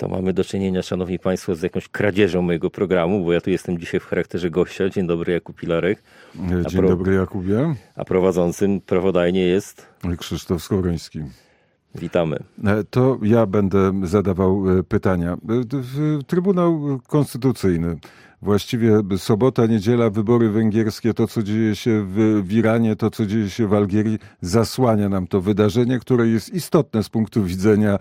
To mamy do czynienia, szanowni państwo, z jakąś kradzieżą mojego programu, bo ja tu jestem dzisiaj w charakterze gościa. Dzień dobry, Jakub Pilarek. Dzień dobry, Jakubie. A prowadzącym prawodajnie jest Krzysztof Skowroński. Witamy. To ja będę zadawał pytania. Trybunał Konstytucyjny. Właściwie sobota, niedziela, wybory węgierskie, to co dzieje się w Iranie, to co dzieje się w Algierii, zasłania nam to wydarzenie, które jest istotne z punktu widzenia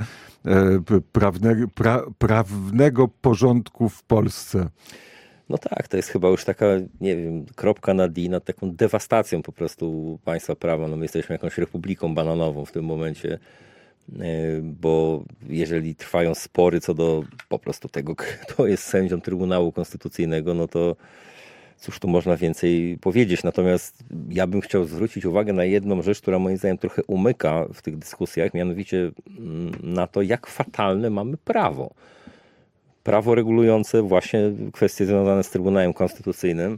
prawnego porządku w Polsce. No tak, to jest chyba już taka, nie wiem, kropka nad i, nad taką dewastacją po prostu państwa prawa. No my jesteśmy jakąś republiką bananową w tym momencie, bo jeżeli trwają spory co do po prostu tego, kto jest sędzią Trybunału Konstytucyjnego, no to cóż tu można więcej powiedzieć. Natomiast ja bym chciał zwrócić uwagę na jedną rzecz, która moim zdaniem trochę umyka w tych dyskusjach, mianowicie na to, jak fatalne mamy prawo. Prawo regulujące właśnie kwestie związane z Trybunałem Konstytucyjnym.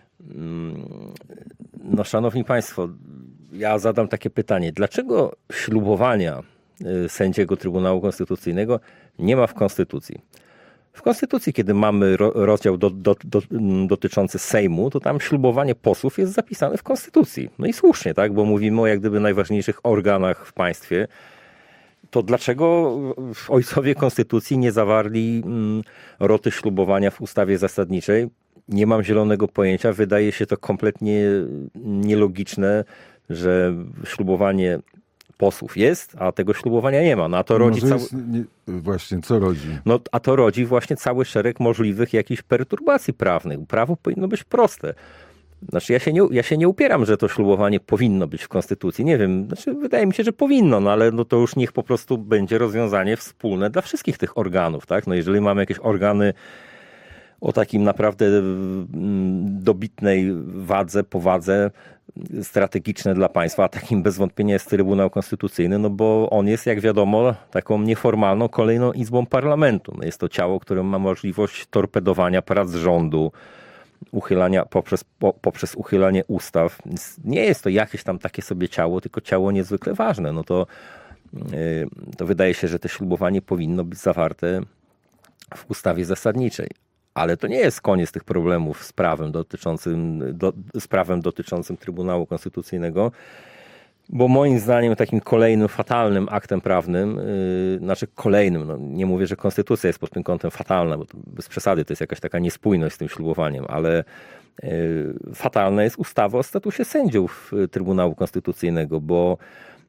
No, szanowni państwo, ja zadam takie pytanie. Dlaczego ślubowania sędziego Trybunału Konstytucyjnego nie ma w Konstytucji? W Konstytucji, kiedy mamy rozdział dotyczący Sejmu, to tam ślubowanie posłów jest zapisane w Konstytucji. No i słusznie, tak? Bo mówimy o jak gdyby najważniejszych organach w państwie. To dlaczego ojcowie Konstytucji nie zawarli roty ślubowania w ustawie zasadniczej? Nie mam zielonego pojęcia. Wydaje się to kompletnie nielogiczne, że ślubowanie posłów jest, a tego ślubowania nie ma. No, a to rodzi Właśnie, co rodzi? No, a to rodzi właśnie cały szereg możliwych jakichś perturbacji prawnych. Prawo powinno być proste. Znaczy ja się nie upieram, że to ślubowanie powinno być w Konstytucji. Nie wiem, wydaje mi się, że powinno, no ale no to już niech po prostu będzie rozwiązanie wspólne dla wszystkich tych organów, tak? No jeżeli mamy jakieś organy o takim naprawdę dobitnej wadze, powadze, strategiczne dla państwa, a takim bez wątpienia jest Trybunał Konstytucyjny, no bo on jest, jak wiadomo, taką nieformalną kolejną izbą parlamentu. No jest to ciało, które ma możliwość torpedowania prac rządu, uchylania poprzez uchylanie ustaw. Nie jest to jakieś tam takie sobie ciało, tylko ciało niezwykle ważne. No to wydaje się, że to ślubowanie powinno być zawarte w ustawie zasadniczej. Ale to nie jest koniec tych problemów z prawem dotyczącym Trybunału Konstytucyjnego, bo moim zdaniem takim kolejnym fatalnym aktem prawnym, znaczy kolejnym, no nie mówię, że konstytucja jest pod tym kątem fatalna, bo to bez przesady to jest jakaś taka niespójność z tym ślubowaniem, ale fatalna jest ustawa o statusie sędziów Trybunału Konstytucyjnego, bo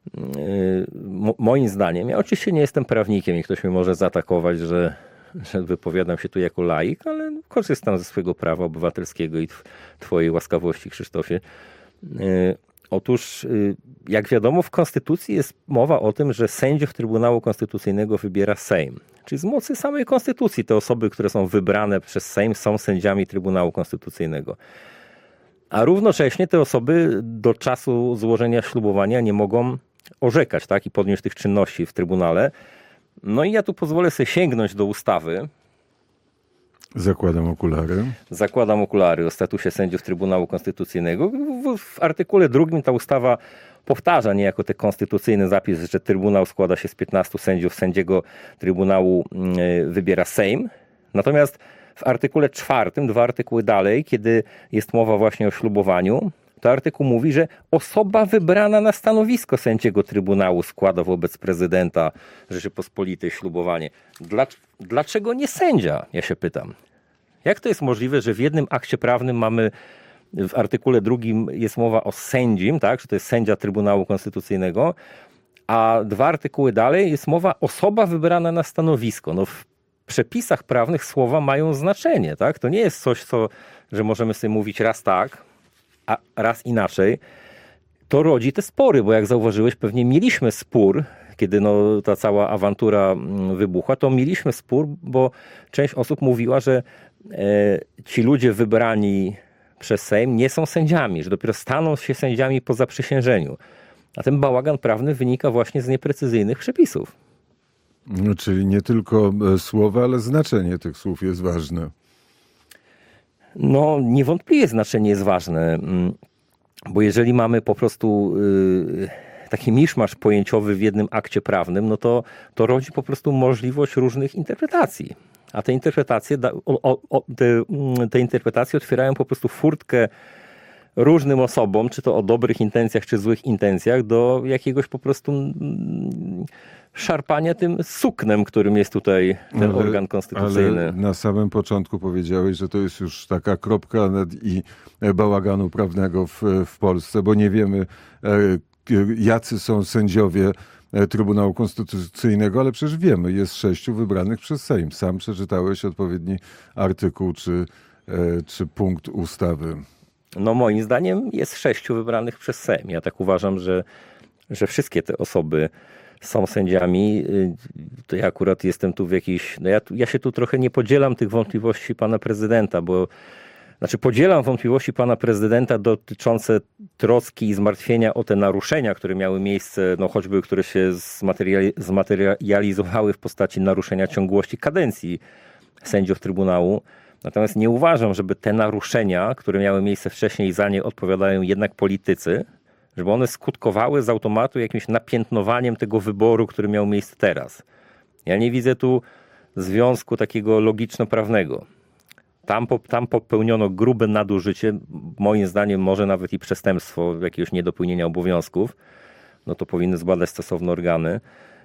moim zdaniem, ja oczywiście nie jestem prawnikiem i ktoś mnie może zaatakować, że wypowiadam się tu jako laik, ale korzystam ze swojego prawa obywatelskiego i twojej łaskawości, Krzysztofie. Otóż, jak wiadomo, w Konstytucji jest mowa o tym, że sędziów Trybunału Konstytucyjnego wybiera Sejm. Czyli z mocy samej Konstytucji te osoby, które są wybrane przez Sejm, są sędziami Trybunału Konstytucyjnego. A równocześnie te osoby do czasu złożenia ślubowania nie mogą orzekać, tak, i podjąć tych czynności w Trybunale. No i ja tu pozwolę sobie sięgnąć do ustawy. Zakładam okulary. Zakładam okulary o statusie sędziów Trybunału Konstytucyjnego. W artykule 2 ta ustawa powtarza niejako ten konstytucyjny zapis, że Trybunał składa się z 15 sędziów, sędziego Trybunału wybiera Sejm. Natomiast w artykule 4, 2 artykuły dalej, kiedy jest mowa właśnie o ślubowaniu, to artykuł mówi, że osoba wybrana na stanowisko sędziego Trybunału składa wobec prezydenta Rzeczypospolitej ślubowanie. Dlaczego nie sędzia? Ja się pytam. Jak to jest możliwe, że w jednym akcie prawnym mamy, w artykule 2 jest mowa o sędzim, tak, że to jest sędzia Trybunału Konstytucyjnego, a 2 artykuły dalej jest mowa osoba wybrana na stanowisko. No w przepisach prawnych słowa mają znaczenie, tak? To nie jest coś, że możemy sobie mówić raz tak, a raz inaczej. To rodzi te spory, bo jak zauważyłeś, pewnie mieliśmy spór, kiedy ta cała awantura wybuchła, to mieliśmy spór, bo część osób mówiła, że ci ludzie wybrani przez Sejm nie są sędziami, że dopiero staną się sędziami po zaprzysiężeniu. A ten bałagan prawny wynika właśnie z nieprecyzyjnych przepisów. No, czyli nie tylko słowa, ale znaczenie tych słów jest ważne. No niewątpliwie znaczenie jest ważne, bo jeżeli mamy po prostu taki miszmasz pojęciowy w jednym akcie prawnym, no to rodzi po prostu możliwość różnych interpretacji. A te interpretacje, te interpretacje otwierają po prostu furtkę różnym osobom, czy to o dobrych intencjach, czy złych intencjach, do jakiegoś po prostu szarpania tym suknem, którym jest tutaj ten organ konstytucyjny. Ale na samym początku powiedziałeś, że to jest już taka kropka nad i bałaganu prawnego w Polsce, bo nie wiemy, jacy są sędziowie Trybunału Konstytucyjnego, ale przecież wiemy, jest 6 wybranych przez Sejm. Sam przeczytałeś odpowiedni artykuł czy punkt ustawy. No moim zdaniem jest 6 wybranych przez Sejm. Ja tak uważam, że wszystkie te osoby są sędziami. To ja akurat jestem tu w jakiejś... No ja się tu trochę nie podzielam tych wątpliwości pana prezydenta, podzielam wątpliwości pana prezydenta dotyczące troski i zmartwienia o te naruszenia, które miały miejsce, no choćby które się zmaterializowały w postaci naruszenia ciągłości kadencji sędziów Trybunału. Natomiast nie uważam, żeby te naruszenia, które miały miejsce wcześniej, za nie odpowiadają jednak politycy, żeby one skutkowały z automatu jakimś napiętnowaniem tego wyboru, który miał miejsce teraz. Ja nie widzę tu związku takiego logiczno-prawnego. Tam popełniono grube nadużycie, moim zdaniem może nawet i przestępstwo jakiegoś niedopełnienia obowiązków. No to powinny zbadać stosowne organy.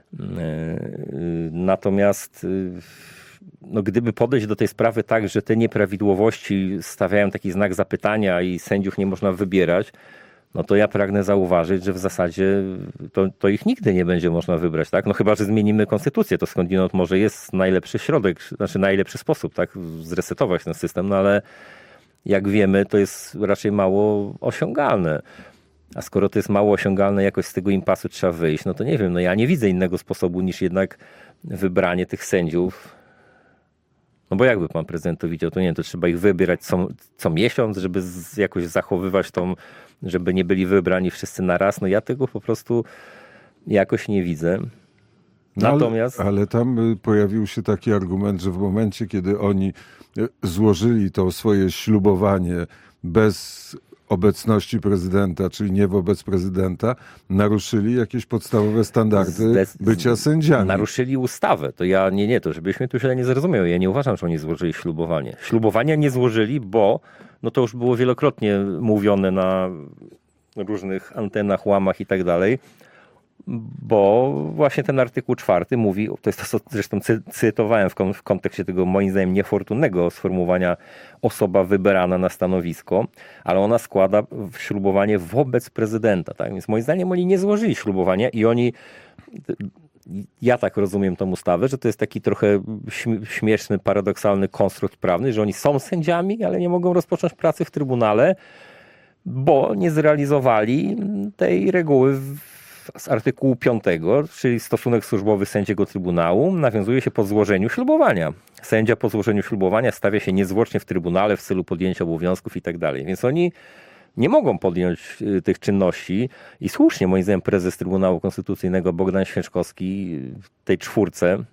Natomiast no gdyby podejść do tej sprawy tak, że te nieprawidłowości stawiają taki znak zapytania i sędziów nie można wybierać, no to ja pragnę zauważyć, że w zasadzie to ich nigdy nie będzie można wybrać, tak? No chyba, że zmienimy konstytucję, to skądinąd może jest najlepszy środek, znaczy najlepszy sposób, tak? Zresetować ten system, no ale jak wiemy, to jest raczej mało osiągalne. A skoro to jest mało osiągalne, jakoś z tego impasu trzeba wyjść, no to nie wiem, no ja nie widzę innego sposobu niż jednak wybranie tych sędziów. No bo jakby pan prezydent to widział, to nie wiem, to trzeba ich wybierać co miesiąc, żeby jakoś zachowywać żeby nie byli wybrani wszyscy na raz. No ja tego po prostu jakoś nie widzę. Natomiast... Ale tam pojawił się taki argument, że w momencie, kiedy oni złożyli to swoje ślubowanie bez obecności prezydenta, czyli nie wobec prezydenta, naruszyli jakieś podstawowe standardy bycia sędziami. Naruszyli ustawę. To to żebyśmy tu źle nie zrozumieli. Ja nie uważam, że oni złożyli ślubowanie. Ślubowania nie złożyli, bo no to już było wielokrotnie mówione na różnych antenach, łamach i tak dalej, bo właśnie ten artykuł 4 mówi, to jest to, co zresztą cytowałem w kontekście tego moim zdaniem niefortunnego sformułowania osoba wybrana na stanowisko, ale ona składa ślubowanie wobec prezydenta. Tak? Więc moim zdaniem oni nie złożyli ślubowania i ja tak rozumiem tą ustawę, że to jest taki trochę śmieszny, paradoksalny konstrukt prawny, że oni są sędziami, ale nie mogą rozpocząć pracy w Trybunale, bo nie zrealizowali tej reguły z artykułu 5, czyli stosunek służbowy sędziego Trybunału nawiązuje się po złożeniu ślubowania. Sędzia po złożeniu ślubowania stawia się niezwłocznie w Trybunale w celu podjęcia obowiązków i tak dalej. Więc oni nie mogą podjąć tych czynności i słusznie moim zdaniem prezes Trybunału Konstytucyjnego Bogdan Święczkowski w tej 4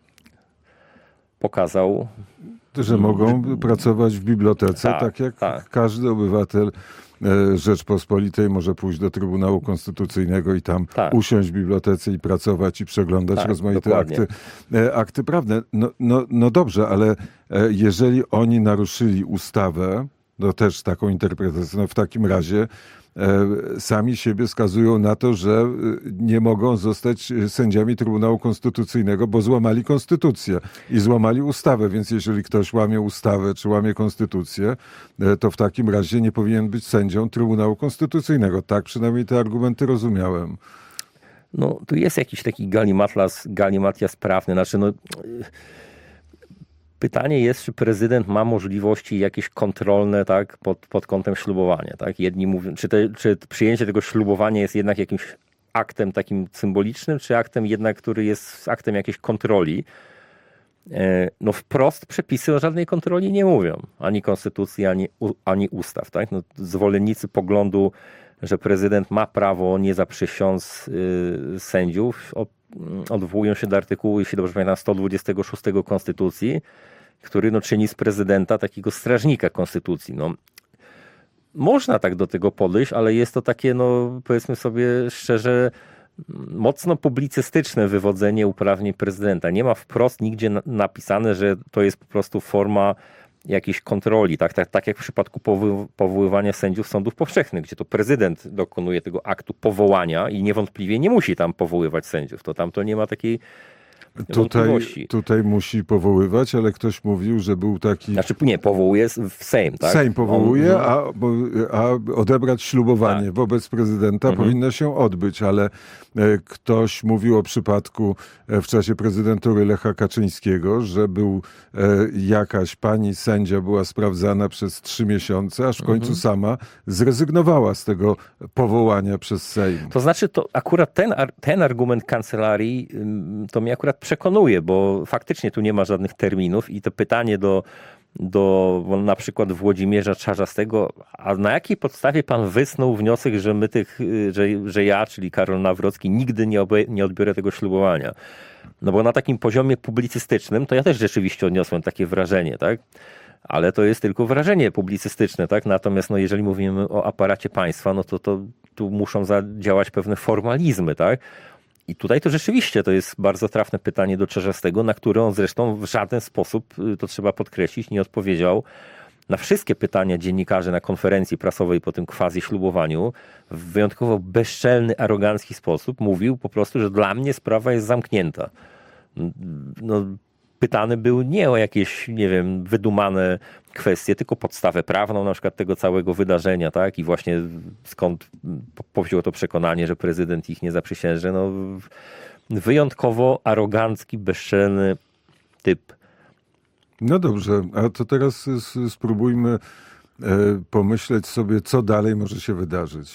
pokazał, że mogą pracować w bibliotece, tak jak każdy obywatel Rzeczpospolitej może pójść do Trybunału Konstytucyjnego i tam usiąść w bibliotece i pracować i przeglądać rozmaite akty prawne. No dobrze, ale jeżeli oni naruszyli ustawę, no też taką interpretację, no w takim razie sami siebie skazują na to, że nie mogą zostać sędziami Trybunału Konstytucyjnego, bo złamali konstytucję i złamali ustawę, więc jeżeli ktoś łamie ustawę czy łamie konstytucję, to w takim razie nie powinien być sędzią Trybunału Konstytucyjnego. Tak przynajmniej te argumenty rozumiałem. No tu jest jakiś taki galimatias prawny, pytanie jest, czy prezydent ma możliwości jakieś kontrolne, tak, pod kątem ślubowania. Tak? Jedni mówią, czy przyjęcie tego ślubowania jest jednak jakimś aktem takim symbolicznym, czy aktem jednak, który jest aktem jakiejś kontroli. No wprost przepisy o żadnej kontroli nie mówią. Ani konstytucji, ani ustaw. Tak? No, zwolennicy poglądu, że prezydent ma prawo nie zaprzysiąc sędziów, odwołują się do artykułu, jeśli dobrze pamiętam, 126 Konstytucji, który czyni z prezydenta takiego strażnika Konstytucji. No, można tak do tego podejść, ale jest to takie, no powiedzmy sobie szczerze, mocno publicystyczne wywodzenie uprawnień prezydenta. Nie ma wprost nigdzie napisane, że to jest po prostu forma jakiejś kontroli, tak jak w przypadku powoływania sędziów sądów powszechnych, gdzie to prezydent dokonuje tego aktu powołania i niewątpliwie nie musi tam powoływać sędziów. To tam to nie ma takiej wątpliwości. Tutaj musi powoływać, ale ktoś mówił, że był taki... Znaczy nie, powołuje w Sejm, tak? Sejm powołuje, a odebrać ślubowanie wobec prezydenta powinno się odbyć, ale ktoś mówił o przypadku w czasie prezydentury Lecha Kaczyńskiego, że był jakaś pani sędzia była sprawdzana przez 3 miesiące, aż w końcu sama zrezygnowała z tego powołania przez Sejm. To znaczy, to akurat ten argument kancelarii to mnie akurat przekonuje, bo faktycznie tu nie ma żadnych terminów i to pytanie do na przykład Włodzimierza Czarzastego, a na jakiej podstawie pan wysnuł wniosek, że że ja, czyli Karol Nawrocki, nigdy nie odbiorę tego ślubowania? No bo na takim poziomie publicystycznym to ja też rzeczywiście odniosłem takie wrażenie, tak? Ale to jest tylko wrażenie publicystyczne, tak? Natomiast jeżeli mówimy o aparacie państwa, no to tu muszą zadziałać pewne formalizmy, tak? I tutaj to rzeczywiście to jest bardzo trafne pytanie do Czarzastego, na które on zresztą w żaden sposób, to trzeba podkreślić, nie odpowiedział na wszystkie pytania dziennikarzy na konferencji prasowej po tym quasi ślubowaniu. W wyjątkowo bezczelny, arogancki sposób mówił po prostu, że dla mnie sprawa jest zamknięta. Pytany był nie o jakieś, nie wiem, wydumane kwestie, tylko podstawę prawną na przykład tego całego wydarzenia, tak? I właśnie skąd powzięło to przekonanie, że prezydent ich nie zaprzysięży. Wyjątkowo arogancki, bezczelny typ. No dobrze, a to teraz spróbujmy pomyśleć sobie, co dalej może się wydarzyć.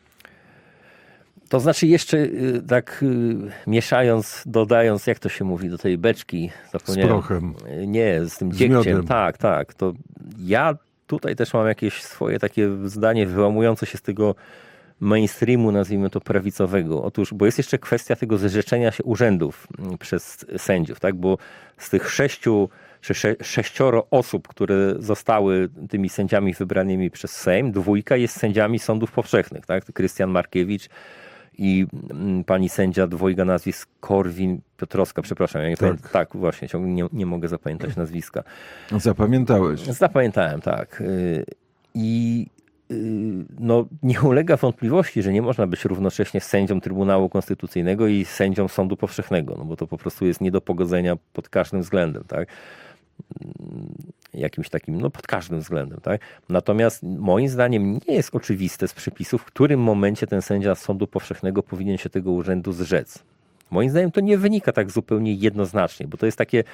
To znaczy jeszcze tak mieszając, dodając, jak to się mówi, do tej beczki. Z prochem. Nie, z tym dziegciem. Tak. To ja tutaj też mam jakieś swoje takie zdanie wyłamujące się z tego mainstreamu, nazwijmy to prawicowego. Otóż, bo jest jeszcze kwestia tego zrzeczenia się urzędów przez sędziów, tak? Bo z tych 6 osób, które zostały tymi sędziami wybranymi przez Sejm, 2 jest sędziami sądów powszechnych, tak? Krystian Markiewicz i pani sędzia dwojga nazwisk Korwin-Piotrowska, przepraszam, ja nie pamiętam. Tak, właśnie, nie mogę zapamiętać nazwiska. Zapamiętałeś. Zapamiętałem, tak. I nie ulega wątpliwości, że nie można być równocześnie sędzią Trybunału Konstytucyjnego i sędzią Sądu Powszechnego, bo to po prostu jest nie do pogodzenia pod każdym względem, tak? Jakimś takim, pod każdym względem, tak? Natomiast moim zdaniem nie jest oczywiste z przepisów, w którym momencie ten sędzia Sądu Powszechnego powinien się tego urzędu zrzec. Moim zdaniem to nie wynika tak zupełnie jednoznacznie, bo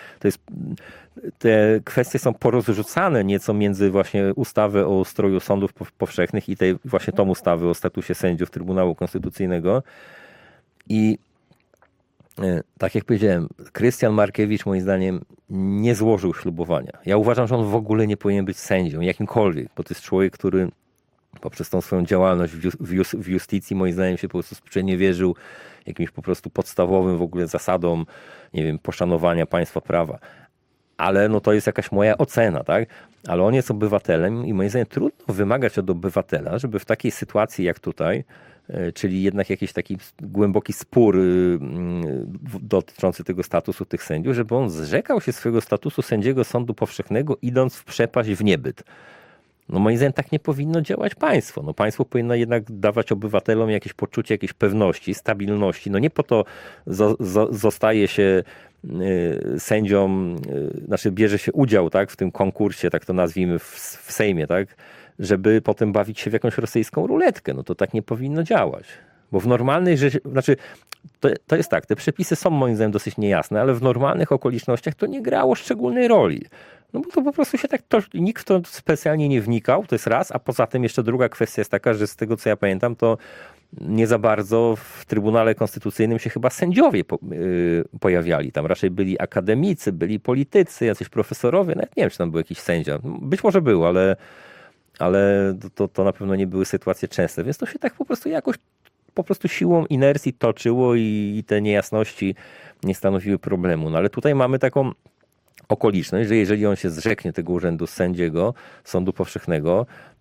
te kwestie są porozrzucane nieco między właśnie ustawę o ustroju sądów powszechnych i właśnie tą ustawę o statusie sędziów Trybunału Konstytucyjnego. I tak jak powiedziałem, Krystian Markiewicz moim zdaniem nie złożył ślubowania. Ja uważam, że on w ogóle nie powinien być sędzią, jakimkolwiek, bo to jest człowiek, który poprzez tą swoją działalność w justycji moim zdaniem się po prostu sprzeniewierzył jakimś po prostu podstawowym w ogóle zasadom, nie wiem, poszanowania państwa prawa. Ale to jest jakaś moja ocena, tak? Ale on jest obywatelem i moim zdaniem trudno wymagać od obywatela, żeby w takiej sytuacji jak tutaj, czyli jednak jakiś taki głęboki spór dotyczący tego statusu tych sędziów, żeby on zrzekał się swojego statusu sędziego Sądu Powszechnego, idąc w przepaść, w niebyt. Moim zdaniem tak nie powinno działać państwo. Państwo powinno jednak dawać obywatelom jakieś poczucie jakiejś pewności, stabilności. Nie po to zostaje się sędzią, znaczy bierze się udział, tak, w tym konkursie, tak to nazwijmy, w Sejmie, tak, żeby potem bawić się w jakąś rosyjską ruletkę. To tak nie powinno działać. Bo w normalnej rzeczy, to jest tak, te przepisy są moim zdaniem dosyć niejasne, ale w normalnych okolicznościach to nie grało szczególnej roli. Bo to po prostu się tak, nikt w to specjalnie nie wnikał, to jest raz, a poza tym jeszcze druga kwestia jest taka, że z tego co ja pamiętam, to nie za bardzo w Trybunale Konstytucyjnym się chyba sędziowie pojawiali. Tam raczej byli akademicy, byli politycy, jacyś profesorowie, nawet nie wiem, czy tam był jakiś sędzia. Być może był, ale to na pewno nie były sytuacje częste, więc to się tak po prostu siłą inercji toczyło i te niejasności nie stanowiły problemu. Ale tutaj mamy taką okoliczność, że jeżeli on się zrzeknie tego urzędu sędziego Sądu Powszechnego,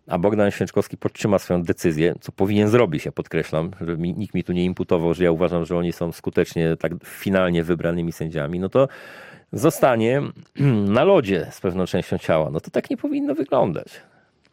a Bogdan Święczkowski podtrzyma swoją decyzję, co powinien zrobić, ja podkreślam, że nikt mi tu nie imputował, że ja uważam, że oni są skutecznie tak finalnie wybranymi sędziami, no to zostanie na lodzie z pewną częścią ciała. No to tak nie powinno wyglądać.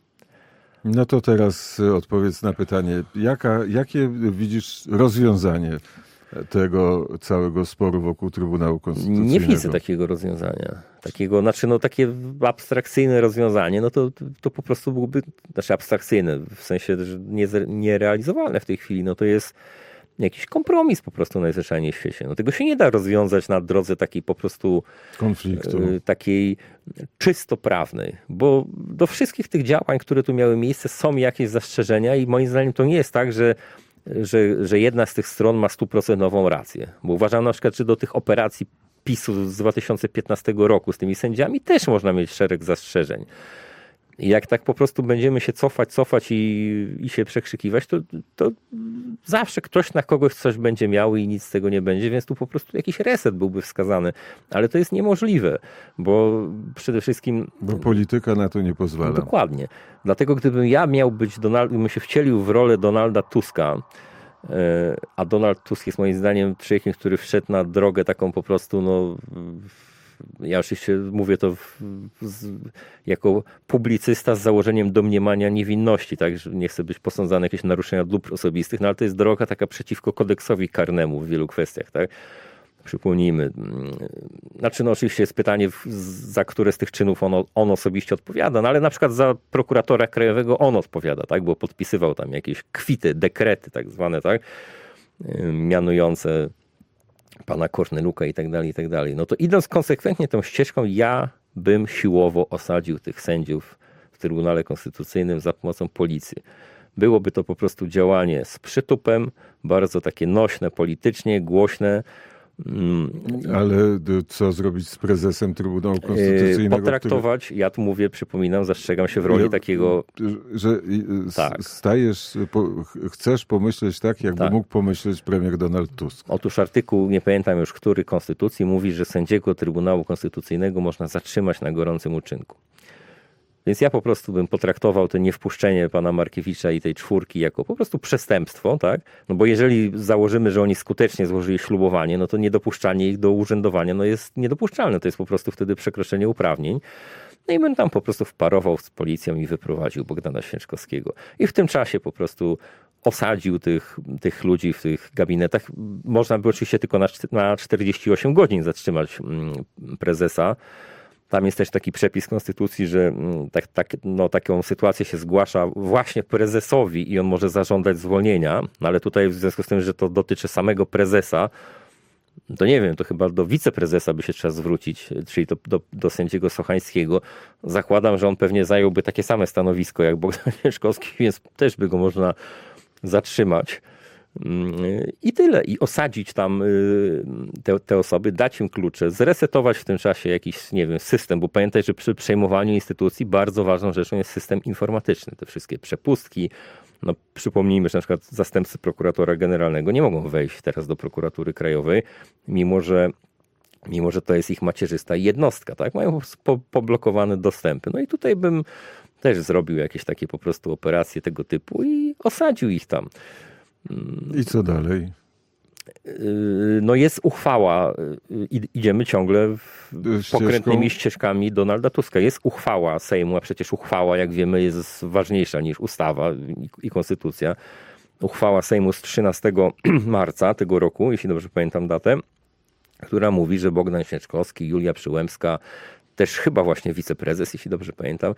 No to teraz odpowiedz na pytanie, jakie widzisz rozwiązanie tego całego sporu wokół Trybunału Konstytucyjnego? Nie widzę takiego rozwiązania. Takie abstrakcyjne rozwiązanie, no to po prostu byłoby, abstrakcyjne, w sensie, że nierealizowalne w tej chwili, no to jest jakiś kompromis po prostu najzwyczajniej w świecie. No tego się nie da rozwiązać na drodze takiej po prostu konfliktu, takiej czysto prawnej, bo do wszystkich tych działań, które tu miały miejsce, są jakieś zastrzeżenia i moim zdaniem to nie jest tak, że jedna z tych stron ma 100% rację. Bo uważam na przykład, że do tych operacji PiS-u z 2015 roku z tymi sędziami też można mieć szereg zastrzeżeń. I jak tak po prostu będziemy się cofać i się przekrzykiwać, to zawsze ktoś na kogoś coś będzie miał i nic z tego nie będzie, więc tu po prostu jakiś reset byłby wskazany. Ale to jest niemożliwe, bo przede wszystkim... Bo polityka na to nie pozwala. Dokładnie. Dlatego gdybym ja gdybym się wcielił w rolę Donalda Tuska, a Donald Tusk jest moim zdaniem człowiekiem, który wszedł na drogę taką po prostu, ja oczywiście mówię to jako publicysta z założeniem domniemania niewinności, tak, że nie chcę być posądzany o jakieś naruszenia dóbr osobistych, ale to jest droga taka przeciwko kodeksowi karnemu w wielu kwestiach, tak. Przypomnijmy. Oczywiście jest pytanie, za które z tych czynów on osobiście odpowiada, ale na przykład za prokuratora krajowego on odpowiada, tak, bo podpisywał tam jakieś kwity, dekrety tak zwane, tak, mianujące pana Korneluka i tak dalej. No to idąc konsekwentnie tą ścieżką, ja bym siłowo osadził tych sędziów w Trybunale Konstytucyjnym za pomocą policji. Byłoby to po prostu działanie z przytupem, bardzo takie nośne politycznie, głośne. Ale co zrobić z prezesem Trybunału Konstytucyjnego? Potraktować, ja tu mówię, przypominam, zastrzegam się w roli takiego... Że tak. Chcesz pomyśleć tak, jakby mógł pomyśleć premier Donald Tusk. Otóż artykuł, nie pamiętam już który, Konstytucji mówi, że sędziego Trybunału Konstytucyjnego można zatrzymać na gorącym uczynku. Więc ja po prostu bym potraktował to niewpuszczenie pana Markiewicza i tej czwórki jako po prostu przestępstwo, tak? No bo jeżeli założymy, że oni skutecznie złożyli ślubowanie, no to niedopuszczanie ich do urzędowania jest niedopuszczalne. To jest po prostu wtedy przekroczenie uprawnień. No i bym tam po prostu wparował z policją i wyprowadził Bogdana Święczkowskiego. I w tym czasie po prostu osadził tych ludzi w tych gabinetach. Można by oczywiście tylko na 48 godzin zatrzymać prezesa. Tam jest też taki przepis konstytucji, że taką sytuację się zgłasza właśnie prezesowi i on może zażądać zwolnienia, no ale tutaj w związku z tym, że to dotyczy samego prezesa, to nie wiem, to chyba do wiceprezesa by się trzeba zwrócić, czyli do sędziego Sochańskiego. Zakładam, że on pewnie zająłby takie same stanowisko jak Bogdan Święczkowski, więc też by go można zatrzymać. I tyle. I osadzić tam te osoby, dać im klucze, zresetować w tym czasie jakiś, nie wiem, system, bo pamiętaj, że przy przejmowaniu instytucji bardzo ważną rzeczą jest system informatyczny. Te wszystkie przepustki. Przypomnijmy, że na przykład zastępcy prokuratora generalnego nie mogą wejść teraz do prokuratury krajowej, mimo że to jest ich macierzysta jednostka, tak? Mają poblokowane dostępy. No i tutaj bym też zrobił jakieś takie po prostu operacje tego typu i osadził ich tam. I co dalej? No jest uchwała, idziemy ciągle pokrętnymi ścieżkami Donalda Tuska. Jest uchwała Sejmu, a przecież uchwała, jak wiemy, jest ważniejsza niż ustawa i konstytucja. Uchwała Sejmu z 13 marca tego roku, jeśli dobrze pamiętam datę, która mówi, że Bogdan Święczkowski, Julia Przyłębska, też chyba właśnie wiceprezes, jeśli dobrze pamiętam,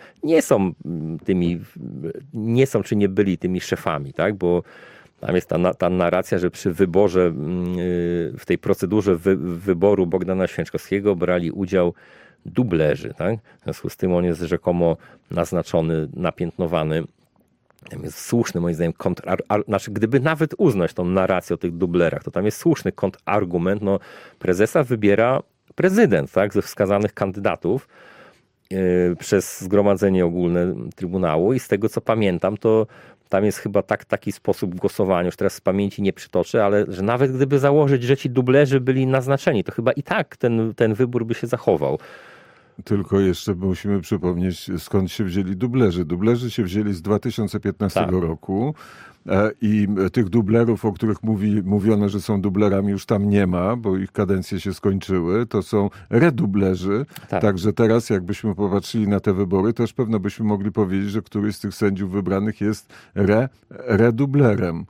nie są czy nie byli tymi szefami, tak? Bo tam jest ta narracja, że przy wyborze, w tej procedurze wyboru Bogdana Święczkowskiego brali udział dublerzy. Tak? W związku z tym on jest rzekomo naznaczony, napiętnowany. Tam jest słuszny, moim zdaniem, gdyby nawet uznać tą narrację o tych dublerach, to tam jest słuszny kontrargument. No, prezesa wybiera prezydent, tak? Ze wskazanych kandydatów przez Zgromadzenie Ogólne Trybunału i z tego co pamiętam, to tam jest chyba taki sposób głosowania, już teraz z pamięci nie przytoczę, ale że nawet gdyby założyć, że ci dublerzy byli naznaczeni, to chyba i tak ten wybór by się zachował. Tylko jeszcze musimy przypomnieć, skąd się wzięli dublerzy. Dublerzy się wzięli z 2015 Tak. roku i tych dublerów, o których mówiono, że są dublerami, już tam nie ma, bo ich kadencje się skończyły. To są redublerzy. Tak. Także teraz, jakbyśmy popatrzyli na te wybory, też pewno byśmy mogli powiedzieć, że któryś z tych sędziów wybranych jest redublerem.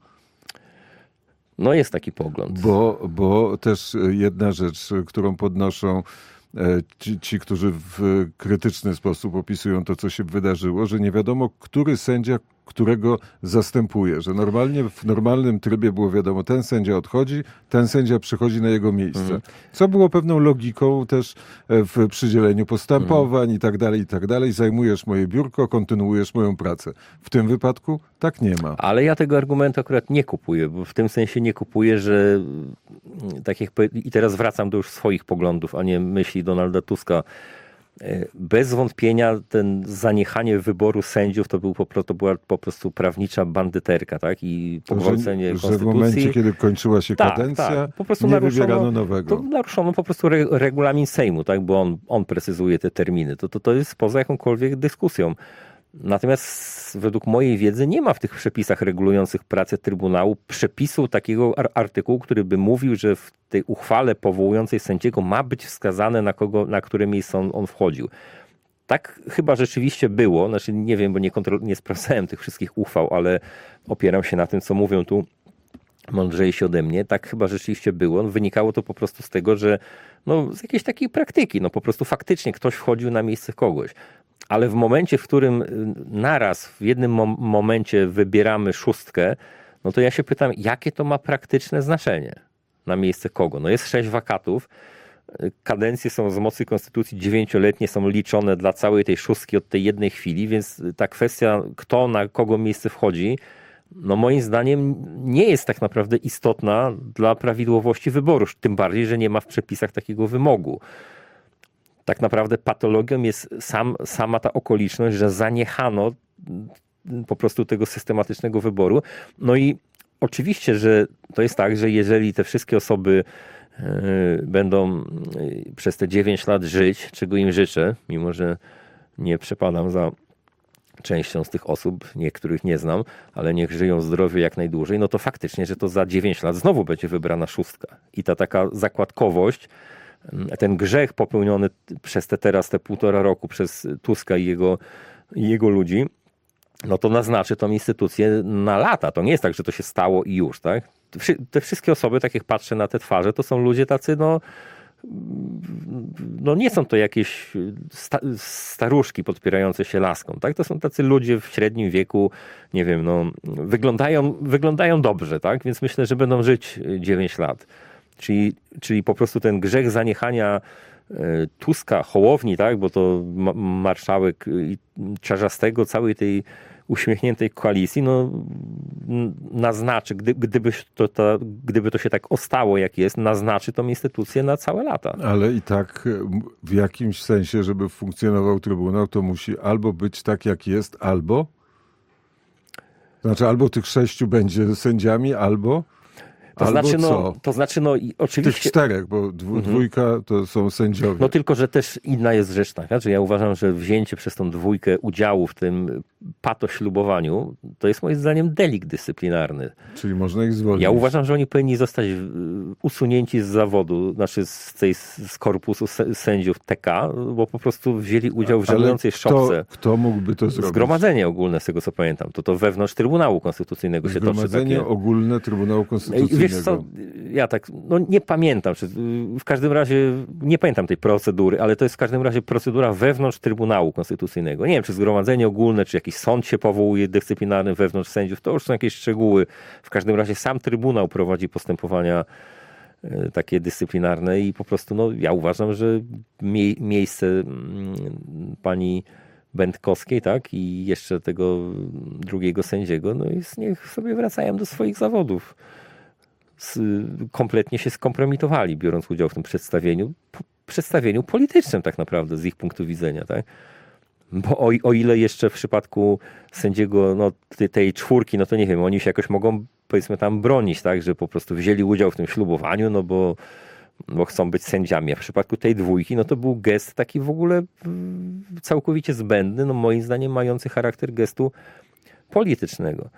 No jest taki pogląd. Bo też jedna rzecz, którą podnoszą ci, którzy w krytyczny sposób opisują to, co się wydarzyło, że nie wiadomo, który sędzia którego zastępuje, że normalnie w normalnym trybie było wiadomo, ten sędzia odchodzi, ten sędzia przychodzi na jego miejsce. Co było pewną logiką też w przydzieleniu postępowań i tak dalej. Zajmujesz moje biurko, kontynuujesz moją pracę. W tym wypadku tak nie ma. Ale ja tego argumentu akurat nie kupuję, bo w tym sensie nie kupuję, że tak jak i teraz wracam do już swoich poglądów, a nie myśli Donalda Tuska. Bez wątpienia ten zaniechanie wyboru sędziów to była po prostu prawnicza bandyterka, tak? I pogwałcenie konstytucji. Że w momencie, kiedy kończyła się kadencja, po prostu nie wybierano nowego. To naruszono po prostu regulamin Sejmu, tak? Bo on precyzuje te terminy. To jest poza jakąkolwiek dyskusją. Natomiast według mojej wiedzy nie ma w tych przepisach regulujących pracę Trybunału przepisu takiego artykułu, który by mówił, że w tej uchwale powołującej sędziego ma być wskazane, na które miejsce on wchodził. Tak chyba rzeczywiście było, znaczy nie wiem, bo nie sprawdzałem tych wszystkich uchwał, ale opieram się na tym, co mówią tu mądrzejsi ode mnie. Tak chyba rzeczywiście było. Wynikało to po prostu z tego, że z jakiejś takiej praktyki, po prostu faktycznie ktoś wchodził na miejsce kogoś. Ale w momencie, w którym naraz w jednym momencie wybieramy szóstkę, to ja się pytam, jakie to ma praktyczne znaczenie? Na miejsce kogo? Jest 6 wakatów, kadencje są z mocy konstytucji 9-letnie, są liczone dla całej tej szóstki od tej jednej chwili, więc ta kwestia, kto na kogo miejsce wchodzi, moim zdaniem nie jest tak naprawdę istotna dla prawidłowości wyboru, tym bardziej, że nie ma w przepisach takiego wymogu. Tak naprawdę patologią jest sama ta okoliczność, że zaniechano po prostu tego systematycznego wyboru. I oczywiście, że to jest tak, że jeżeli te wszystkie osoby będą przez te 9 lat żyć, czego im życzę, mimo że nie przepadam za częścią z tych osób, niektórych nie znam, ale niech żyją zdrowie jak najdłużej, to faktycznie, że to za 9 lat znowu będzie wybrana szóstka. I ta taka zakładkowość, ten grzech popełniony przez te 1,5 roku przez Tuska i jego ludzi, to naznaczy tą instytucję na lata. To nie jest tak, że to się stało i już, tak? Te wszystkie osoby, tak jak patrzę na te twarze, to są ludzie tacy, nie są to jakieś staruszki podpierające się laską, tak? To są tacy ludzie w średnim wieku, nie wiem, wyglądają dobrze, tak? Więc myślę, że będą żyć 9 lat. Czyli po prostu ten grzech zaniechania Tuska, Hołowni, tak, bo to marszałek Czarzastego, całej tej uśmiechniętej koalicji, naznaczy, gdyby to się tak ostało, jak jest, naznaczy tą instytucję na całe lata. Ale i tak w jakimś sensie, żeby funkcjonował Trybunał, to musi albo być tak, jak jest, albo tych 6 będzie sędziami, albo To znaczy, oczywiście... Tych 4, bo dwójka to są sędziowie. Tylko, że też inna jest rzecz taka, że ja uważam, że wzięcie przez tą 2 udziału w tym patoślubowaniu, to jest moim zdaniem delikt dyscyplinarny. Czyli można ich zwolnić. Ja uważam, że oni powinni zostać usunięci z zawodu, znaczy z korpusu sędziów TK, bo po prostu wzięli udział w żenującej szopce. Kto mógłby to zrobić? Zgromadzenie ogólne, z tego co pamiętam. To wewnątrz Trybunału Konstytucyjnego się toczy. Zgromadzenie ogólne Trybunału Konstytucyjnego. Wiesz co, ja tak, nie pamiętam, w każdym razie nie pamiętam tej procedury, ale to jest w każdym razie procedura wewnątrz Trybunału Konstytucyjnego. Nie wiem, czy zgromadzenie ogólne, czy jakiś sąd się powołuje dyscyplinarny wewnątrz sędziów, to już są jakieś szczegóły. W każdym razie sam Trybunał prowadzi postępowania takie dyscyplinarne i po prostu ja uważam, że miejsce pani Będkowskiej, tak, i jeszcze tego drugiego sędziego, niech sobie wracają do swoich zawodów. Kompletnie się skompromitowali, biorąc udział w tym przedstawieniu politycznym tak naprawdę z ich punktu widzenia, tak? Bo o ile jeszcze w przypadku sędziego tej 4, to nie wiem, oni się jakoś mogą, powiedzmy, tam bronić, tak, że po prostu wzięli udział w tym ślubowaniu, bo chcą być sędziami. A w przypadku tej dwójki, no to był gest taki w ogóle całkowicie zbędny, no moim zdaniem mający charakter gestu politycznego.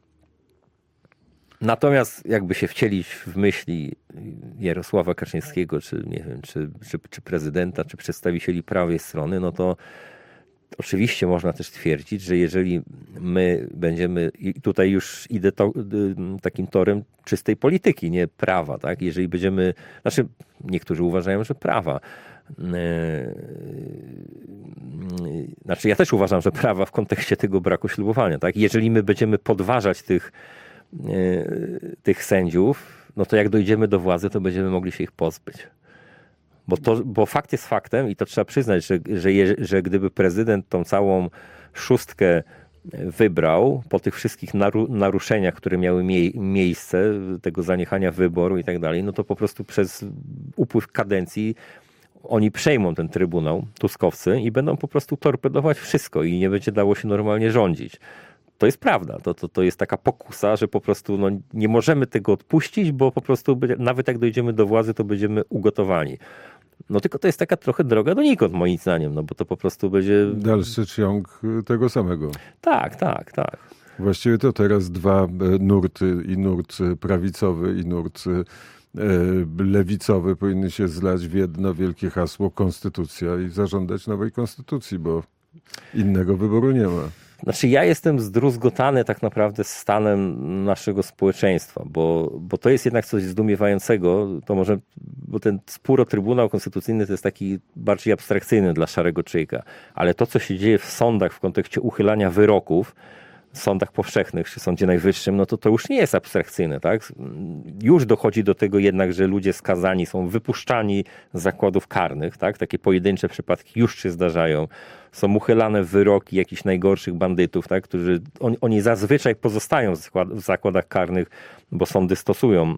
Natomiast jakby się wcielić w myśli Jarosława Kaczyńskiego, czy nie wiem, czy prezydenta, czy przedstawicieli prawej strony, no to oczywiście można też twierdzić, że jeżeli my będziemy, i tutaj już idę takim torem czystej polityki, nie prawa, tak? Jeżeli będziemy, znaczy niektórzy uważają, że prawa. Znaczy ja też uważam, że prawa w kontekście tego braku ślubowania, tak? Jeżeli my będziemy podważać tych sędziów, no to jak dojdziemy do władzy, to będziemy mogli się ich pozbyć. Bo fakt jest faktem i to trzeba przyznać, że gdyby prezydent tą całą szóstkę wybrał po tych wszystkich naruszeniach, które miały miejsce, tego zaniechania wyboru i tak dalej, no to po prostu przez upływ kadencji oni przejmą ten trybunał, tuskowcy, i będą po prostu torpedować wszystko i nie będzie dało się normalnie rządzić. To jest prawda. To jest taka pokusa, że po prostu no, nie możemy tego odpuścić, bo po prostu nawet jak dojdziemy do władzy, to będziemy ugotowani. No tylko to jest taka trochę droga donikąd, moim zdaniem, no bo to po prostu będzie... Dalszy ciąg tego samego. Tak. Właściwie to teraz dwa nurty, i nurt prawicowy, i nurt lewicowy powinny się zlać w jedno wielkie hasło konstytucja i zażądać nowej konstytucji, bo innego wyboru nie ma. Znaczy ja jestem zdruzgotany tak naprawdę stanem naszego społeczeństwa, bo to jest jednak coś zdumiewającego. To może, bo ten spór o Trybunał Konstytucyjny to jest taki bardziej abstrakcyjny dla szarego człowieka, ale to, co się dzieje w sądach w kontekście uchylania wyroków, w sądach powszechnych czy Sądzie Najwyższym, no to już nie jest abstrakcyjne, tak? Już dochodzi do tego jednak, że ludzie skazani są wypuszczani z zakładów karnych, tak? Takie pojedyncze przypadki już się zdarzają. Są uchylane wyroki jakichś najgorszych bandytów, tak? Którzy oni zazwyczaj pozostają w zakładach karnych, bo sądy stosują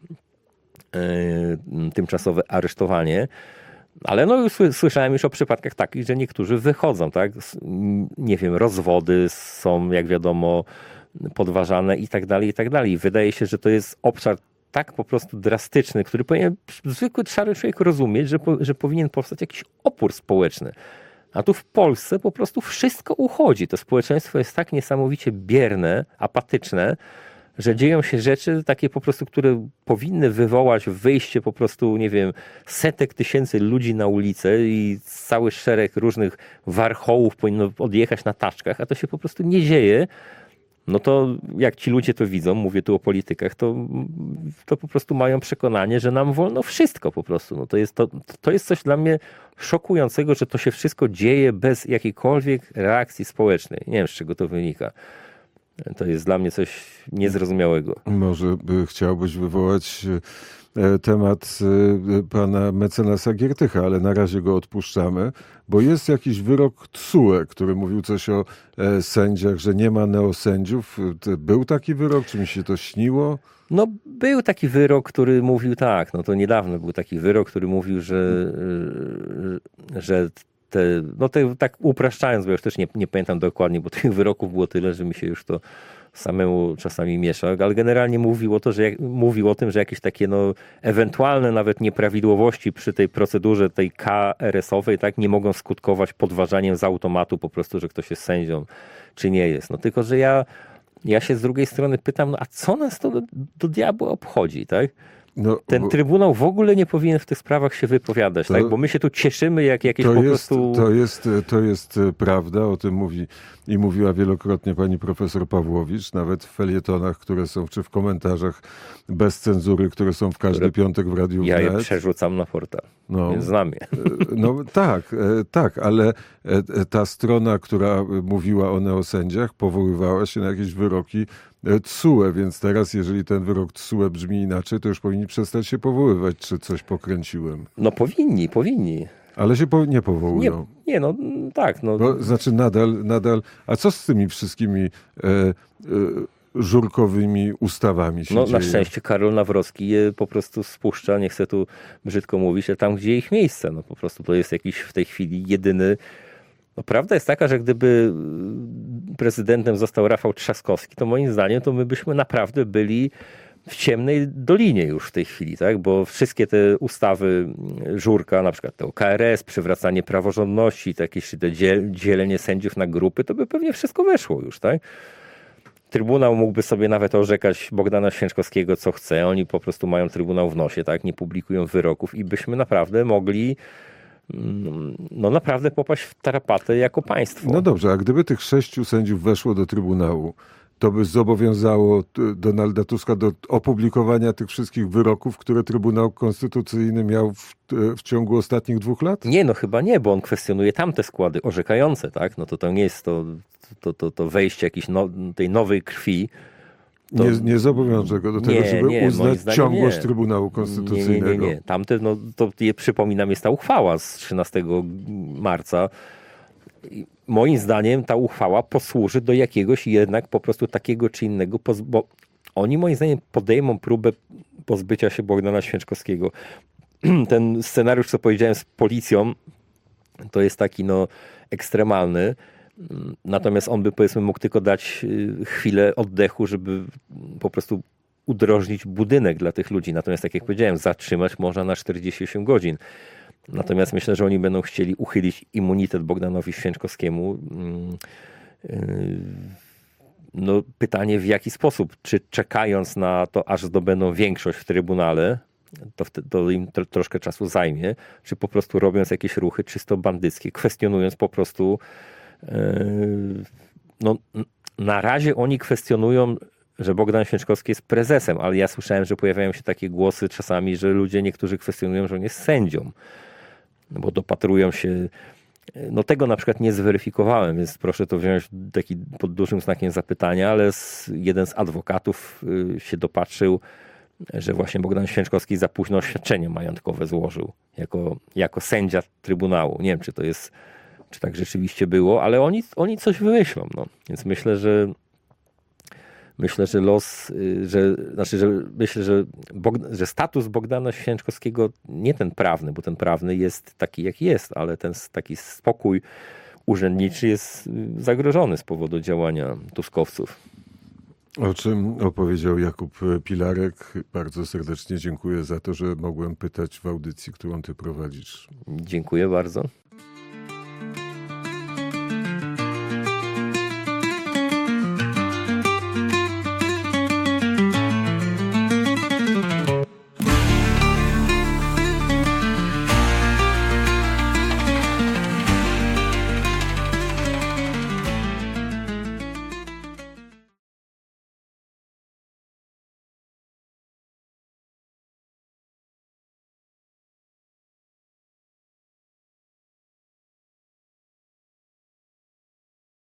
tymczasowe aresztowanie. Ale no słyszałem już o przypadkach takich, że niektórzy wychodzą, tak? Nie wiem, rozwody są, jak wiadomo, podważane i tak dalej, i tak dalej. Wydaje się, że to jest obszar tak po prostu drastyczny, który powinien zwykły szary człowiek rozumieć, że powinien powstać jakiś opór społeczny. A tu w Polsce po prostu wszystko uchodzi. To społeczeństwo jest tak niesamowicie bierne, apatyczne, że dzieją się rzeczy takie po prostu, które powinny wywołać wyjście po prostu, nie wiem, setek tysięcy ludzi na ulicę i cały szereg różnych warchołów powinno odjechać na taczkach, a to się po prostu nie dzieje. No to jak ci ludzie to widzą, mówię tu o politykach, to po prostu mają przekonanie, że nam wolno wszystko po prostu. No to jest coś dla mnie szokującego, że to się wszystko dzieje bez jakiejkolwiek reakcji społecznej. Nie wiem, z czego to wynika. To jest dla mnie coś niezrozumiałego. Może chciałbyś wywołać temat pana mecenasa Giertycha, ale na razie go odpuszczamy, bo jest jakiś wyrok TSUE, który mówił coś o sędziach, że nie ma neosędziów. Był taki wyrok? Czy mi się to śniło? No był taki wyrok, który mówił tak, no to niedawno był taki wyrok, który mówił, że tak upraszczając, bo już też nie pamiętam dokładnie, bo tych wyroków było tyle, że mi się już to samemu czasami miesza, ale generalnie mówił o tym, że jakieś takie ewentualne nawet nieprawidłowości przy tej procedurze tej KRS-owej tak nie mogą skutkować podważaniem z automatu po prostu, że ktoś jest sędzią, czy nie jest. No tylko, że ja się z drugiej strony pytam, a co nas to do diabła obchodzi, tak? Ten Trybunał w ogóle nie powinien w tych sprawach się wypowiadać, tak? Bo my się tu cieszymy jak jakieś prostu... To jest prawda, o tym mówiła wielokrotnie pani profesor Pawłowicz, nawet w felietonach, które są, czy w komentarzach bez cenzury, które są w każdy piątek w Radiu Ja Wnet. je przerzucam na portal, więc znam je. No tak, ale ta strona, która mówiła o neosędziach, powoływała się na jakieś wyroki TSUE, więc teraz, jeżeli ten wyrok TSUE brzmi inaczej, to już powinni przestać się powoływać, czy coś pokręciłem. No powinni. Ale się nie powołują. Tak. Bo, znaczy nadal, a co z tymi wszystkimi żurkowymi ustawami się dzieje? Na szczęście Karol Nawrocki je po prostu spuszcza, nie chcę tu brzydko mówić, ale tam, gdzie ich miejsce. No po prostu to jest jakiś w tej chwili jedyny... No, prawda jest taka, że gdyby prezydentem został Rafał Trzaskowski, to moim zdaniem to my byśmy naprawdę byli w ciemnej dolinie już w tej chwili, tak? Bo wszystkie te ustawy Żurka, na przykład to o KRS, przywracanie praworządności, to dzielenie sędziów na grupy, to by pewnie wszystko weszło już, tak? Trybunał mógłby sobie nawet orzekać Bogdana Święczkowskiego co chce, oni po prostu mają Trybunał w nosie, tak? Nie publikują wyroków i byśmy naprawdę mogli naprawdę popaść w tarapatę jako państwo. No dobrze, a gdyby tych 6 sędziów weszło do Trybunału, to by zobowiązało Donalda Tuska do opublikowania tych wszystkich wyroków, które Trybunał Konstytucyjny miał w ciągu ostatnich 2 lat? Nie, no chyba nie, bo on kwestionuje tamte składy orzekające, tak? No to nie jest to wejście jakiejś tej nowej krwi. To nie zobowiąże go do tego, żeby uznać ciągłość Trybunału Konstytucyjnego. Nie. Tamte, przypominam, jest ta uchwała z 13 marca. Moim zdaniem ta uchwała posłuży do jakiegoś jednak po prostu takiego czy innego, bo oni moim zdaniem podejmą próbę pozbycia się Bogdana Święczkowskiego. Ten scenariusz, co powiedziałem z policją, to jest taki ekstremalny. Natomiast on by, powiedzmy, mógł tylko dać chwilę oddechu, żeby po prostu udrożnić budynek dla tych ludzi. Natomiast, tak jak powiedziałem, zatrzymać można na 48 godzin. Natomiast myślę, że oni będą chcieli uchylić immunitet Bogdanowi Święczkowskiemu. Pytanie, w jaki sposób? Czy czekając na to, aż zdobędą większość w Trybunale, to im troszkę czasu zajmie, czy po prostu robiąc jakieś ruchy czysto bandyckie, kwestionując po prostu na razie oni kwestionują, że Bogdan Święczkowski jest prezesem, ale ja słyszałem, że pojawiają się takie głosy czasami, że niektórzy kwestionują, że on jest sędzią, bo dopatrują się, tego na przykład nie zweryfikowałem, więc proszę to wziąć taki pod dużym znakiem zapytania, ale jeden z adwokatów się dopatrzył, że właśnie Bogdan Święczkowski za późno oświadczenie majątkowe złożył jako sędzia Trybunału. Nie wiem, czy tak rzeczywiście było, ale oni coś wymyślą. Więc myślę, że że status Bogdana Święczkowskiego, nie ten prawny, bo ten prawny jest taki, jaki jest, ale ten taki spokój urzędniczy jest zagrożony z powodu działania tuskowców. O czym opowiedział Jakub Pilarek. Bardzo serdecznie dziękuję za to, że mogłem pytać w audycji, którą ty prowadzisz. Dziękuję bardzo.